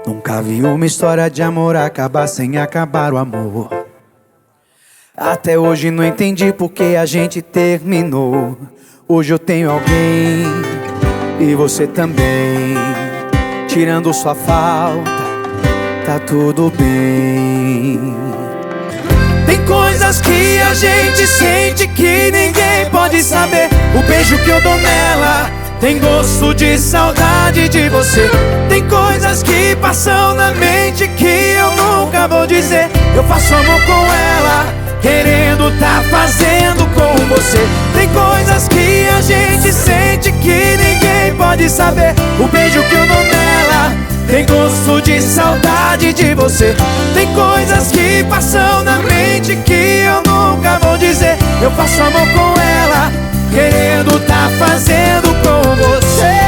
Nunca vi uma história de amor acabar sem acabar o amor. Até hoje não entendi porque a gente terminou. Hoje eu tenho alguém e você também. Tirando sua falta, tá tudo bem. Tem coisas que a gente sente que ninguém pode saber. O beijo que eu dou nela tem gosto de saudade de você. Tem coisas que passam na mente que eu nunca vou dizer. Eu faço amor com ela, querendo tá fazendo com você. Tem coisas que a gente sente que ninguém pode saber. O beijo que eu dou nela tem gosto de saudade de você. Tem coisas que passam na mente que eu nunca vou dizer. Eu faço amor com ela, querendo tá fazendo com você.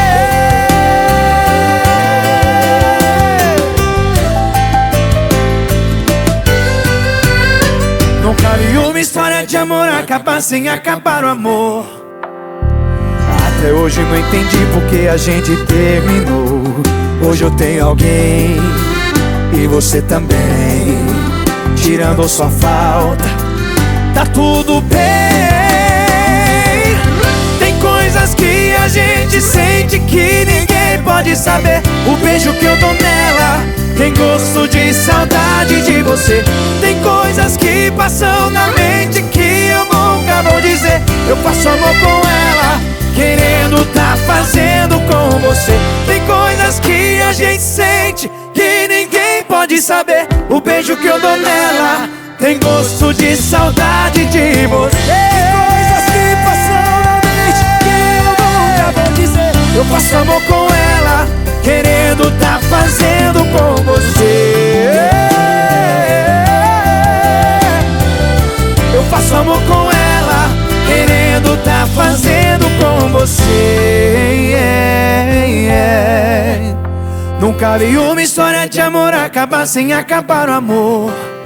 Nunca vi uma história de amor acabar sem acabar o amor. Até hoje não entendi porque a gente terminou. Hoje eu tenho alguém e você também. Tirando sua falta, tá tudo bem. Tem coisas que a gente sente que ninguém pode saber. O beijo que eu dou nela tem gosto de saudade de você. Tem coisas que passam na mente que eu nunca vou dizer. Eu faço amor com ela, querendo tá fazendo com você. Tem coisas que a gente sente que ninguém pode saber. O beijo que eu dou nela tem gosto de saudade de você. Tem coisas que passam na mente que eu nunca vou dizer. Eu faço amor com ela, querendo tá fazendo com você. Eu faço amor com ela, querendo tá fazendo com você. Nunca vi uma história de amor acabar sem acabar o amor.